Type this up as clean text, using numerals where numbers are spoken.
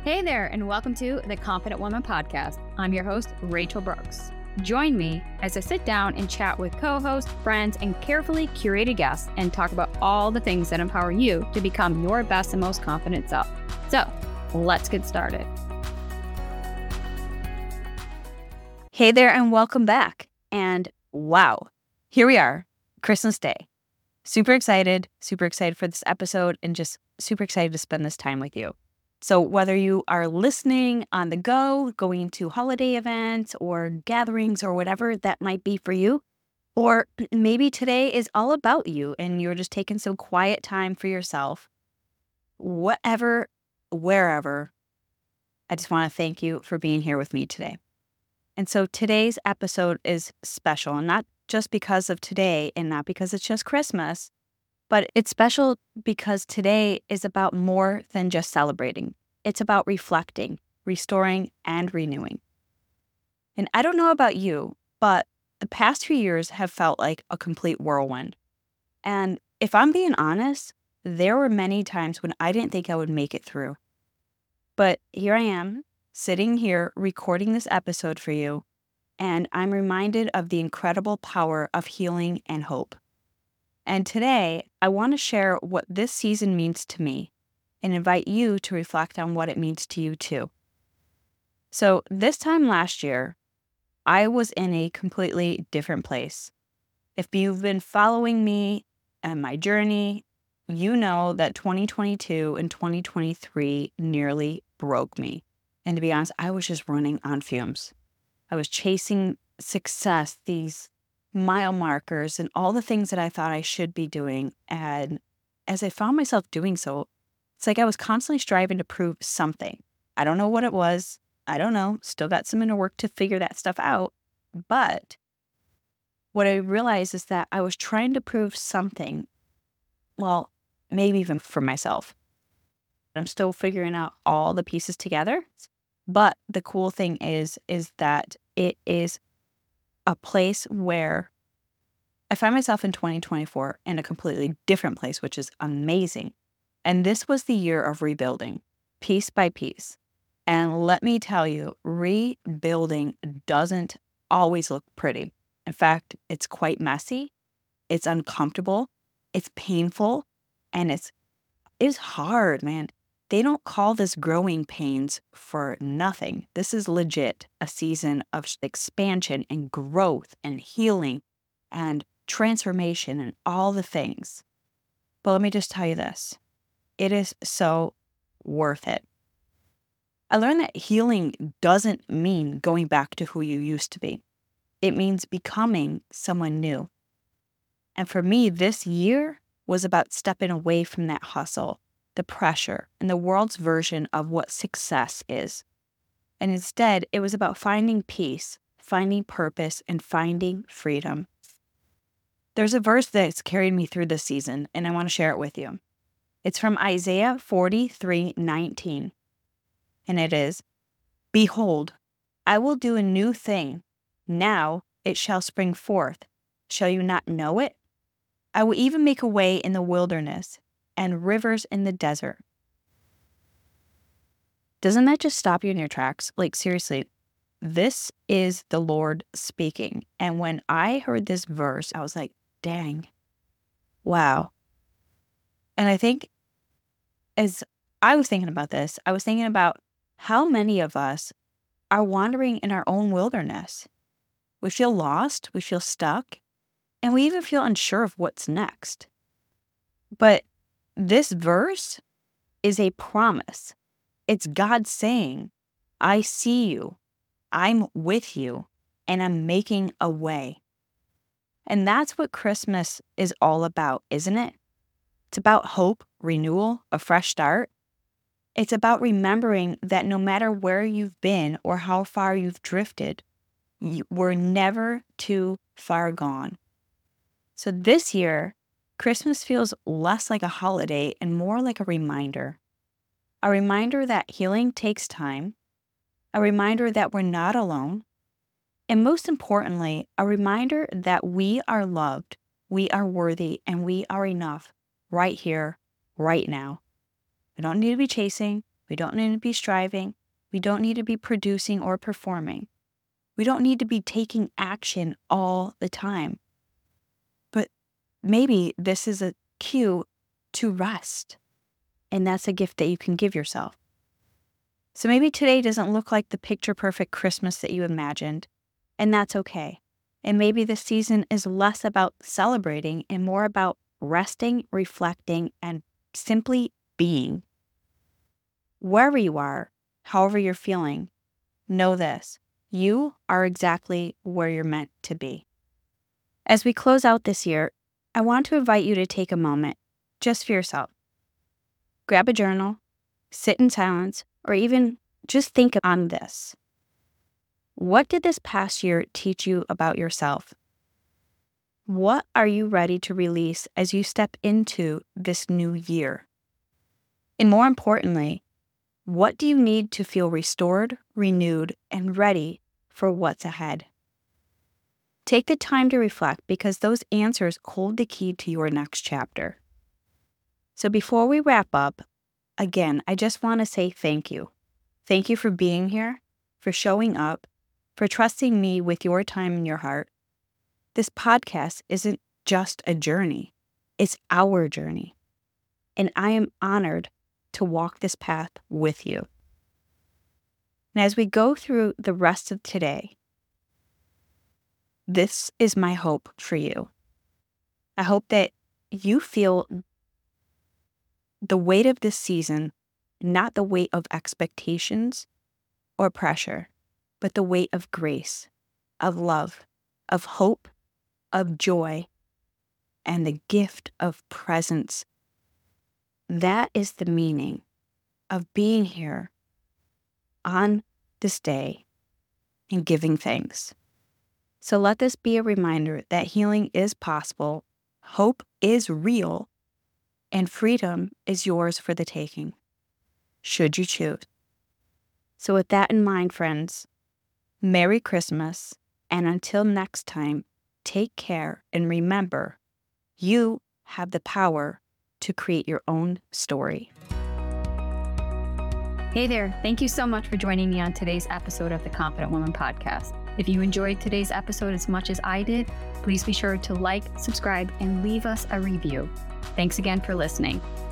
Hey there, and welcome to the Confident Woman Podcast. I'm your host, Rachel Brooks. Join me as I sit down and chat with co-hosts, friends, and carefully curated guests and talk about all the things that empower you to become your best and most confident self. So, let's get started. Hey there, and welcome back. And wow, here we are, Christmas Day. Super excited for this episode, and just super excited to spend this time with you. So whether you are listening on the go, going to holiday events or gatherings or whatever that might be for you, or maybe today is all about you and you're just taking some quiet time for yourself, whatever, wherever, I just want to thank you for being here with me today. And so today's episode is special, and not just because of today and not because it's just Christmas, but it's special because today is about more than just celebrating. It's about reflecting, restoring, and renewing. And I don't know about you, but the past few years have felt like a complete whirlwind. And if I'm being honest, there were many times when I didn't think I would make it through. But here I am, sitting here recording this episode for you, and I'm reminded of the incredible power of healing and hope. And today, I want to share what this season means to me and invite you to reflect on what it means to you too. So this time last year, I was in a completely different place. If you've been following me and my journey, you know that 2022 and 2023 nearly broke me. And to be honest, I was just running on fumes. I was chasing success, these mile markers and all the things that I thought I should be doing. And as I found myself doing so, it's like I was constantly striving to prove something. I don't know what it was. I don't know. Still got some inner work to figure that stuff out. But what I realized is that I was trying to prove something. Well, maybe even for myself. I'm still figuring out all the pieces together. But the cool thing is that it is a place where I find myself in 2024 in a completely different place, which is amazing. And this was the year of rebuilding, piece by piece. And let me tell you, rebuilding doesn't always look pretty. In fact, it's quite messy, it's uncomfortable, it's painful, and it's hard, man. They don't call this growing pains for nothing. This is legit a season of expansion and growth and healing and transformation and all the things. But let me just tell you this. It is so worth it. I learned that healing doesn't mean going back to who you used to be. It means becoming someone new. And for me, this year was about stepping away from that hustle, the pressure, and the world's version of what success is. And instead, it was about finding peace, finding purpose, and finding freedom. There's a verse that's carried me through this season, and I want to share it with you. It's from Isaiah 43:19. And it is, "Behold, I will do a new thing. Now it shall spring forth. Shall you not know it? I will even make a way in the wilderness and rivers in the desert." Doesn't that just stop you in your tracks? Like, seriously, this is the Lord speaking. And when I heard this verse, I was like, dang, wow. And I think as I was thinking about this, I was thinking about how many of us are wandering in our own wilderness. We feel lost, we feel stuck, and we even feel unsure of what's next. But this verse is a promise. It's God saying, I see you, I'm with you, and I'm making a way. And that's what Christmas is all about, isn't it? It's about hope, renewal, a fresh start. It's about remembering that no matter where you've been or how far you've drifted, we're never too far gone. So this year, Christmas feels less like a holiday and more like a reminder. A reminder that healing takes time, a reminder that we're not alone, and most importantly, a reminder that we are loved, we are worthy, and we are enough right here, right now. We don't need to be chasing. We don't need to be striving. We don't need to be producing or performing. We don't need to be taking action all the time. But maybe this is a cue to rest. And that's a gift that you can give yourself. So maybe today doesn't look like the picture-perfect Christmas that you imagined, and that's okay. And maybe this season is less about celebrating and more about resting, reflecting, and simply being. Wherever you are, however you're feeling, know this: you are exactly where you're meant to be. As we close out this year, I want to invite you to take a moment just for yourself. Grab a journal, sit in silence, or even just think on this. What did this past year teach you about yourself? What are you ready to release as you step into this new year? And more importantly, what do you need to feel restored, renewed, and ready for what's ahead? Take the time to reflect, because those answers hold the key to your next chapter. So before we wrap up, again, I just want to say thank you. Thank you for being here, for showing up, for trusting me with your time and your heart. This podcast isn't just a journey, it's our journey. And I am honored to walk this path with you. And as we go through the rest of today, this is my hope for you. I hope that you feel the weight of this season, not the weight of expectations or pressure, but the weight of grace, of love, of hope, of joy, and the gift of presence. That is the meaning of being here on this day and giving thanks. So let this be a reminder that healing is possible, hope is real, and freedom is yours for the taking, should you choose. So with that in mind, friends, Merry Christmas, and until next time, take care and remember, you have the power to create your own story. Hey there, thank you so much for joining me on today's episode of the Confident Woman Podcast. If you enjoyed today's episode as much as I did, please be sure to like, subscribe, and leave us a review. Thanks again for listening.